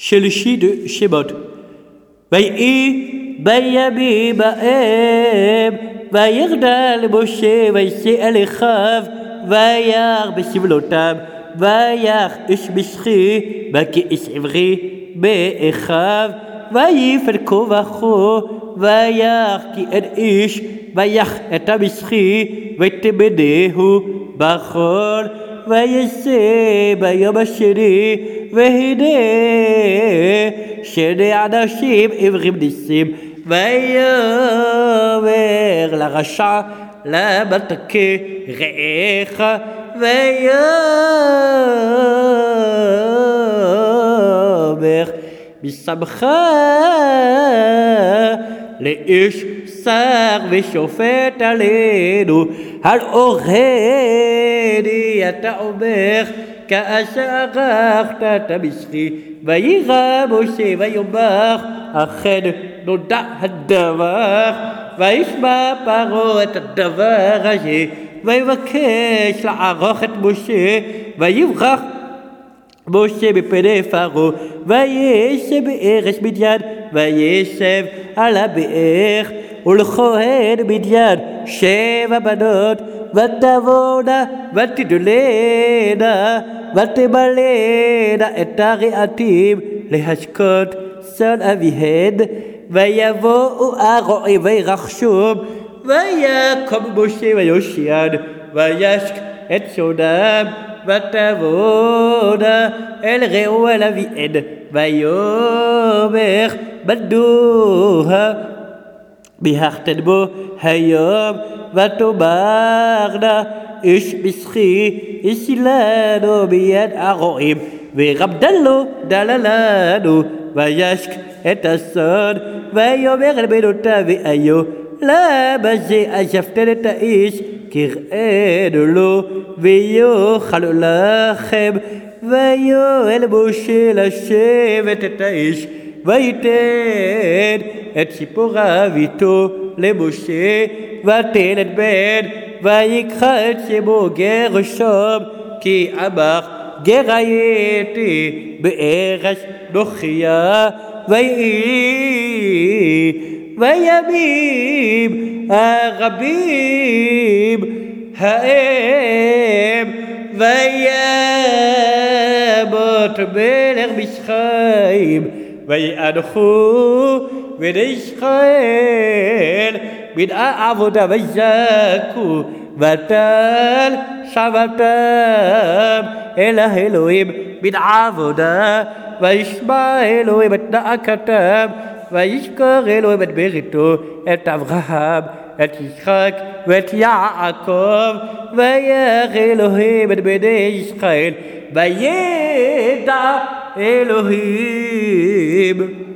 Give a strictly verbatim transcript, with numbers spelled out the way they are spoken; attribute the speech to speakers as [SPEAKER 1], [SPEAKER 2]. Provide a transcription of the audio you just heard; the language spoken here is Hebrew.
[SPEAKER 1] שלישי de Shemot. ויהי בימים ההם, וירדה למשה וישא אל אחיו, וירא בסבלותם, ויך איש משחי, וכאיש עברי באחיו, ויף את כובעו, ויך כי אין איש, ויך את המשחי, ותמנהו בחול, וישא ביום השני, והנה שני אנשים עברים ניסים, ויאמר לרשע למה תכה רעך, ויאמר משמך לאיש שר ושופט עלינו, על אורני אתה אומר כאשר ערכת את המשחי. וירא משה ויאמר אכן נודע הדבר, וישמע פרעה את הדבר הזה, ויבקש לערוך את משה, ויברח משה מפני פרעה, וישב בארץ מדיין, וישב על הבאר, ולכהן מדיין שבע בנות, ותבואנה ותדלנה ותמלאנה את הרעתים להשקות צאן אביהן. ויבואו הרועים וירחשום, ויקום משה ויושיען, וישק את צאנם, ותבואנה אל רעואל אביהן, ויאמר מדוע בירכתן בו היום, ותאמרנה איש משחי השילנו ביד הרועים, ורמדנו דלה לנו. וישק את הצאן, ויאמר אל בנותיו ואיו, למה זה עזבתן את האיש? קראנו לו ויאכל לכם. ויואל משה לשבת את האיש, ויתן את ציפוריו איתו למשה, ותן את בן, ויקרא את שמו גרשום, כי אמר גר הייתי בארץ נוכריה. ויהי בימים הרבים ההם, וימות מלך מצרים, ויאנחו בני ישראל מן העבודה, ויזעקו ותל שבתם אל האלוהים מן העבודה, וישמע אלוהים את נאקתם, ויזכור אלוהים את בריתו, את אברהם, את יצחק ואת יעקב, וירא אלוהים את בני ישראל, וידע אלוהים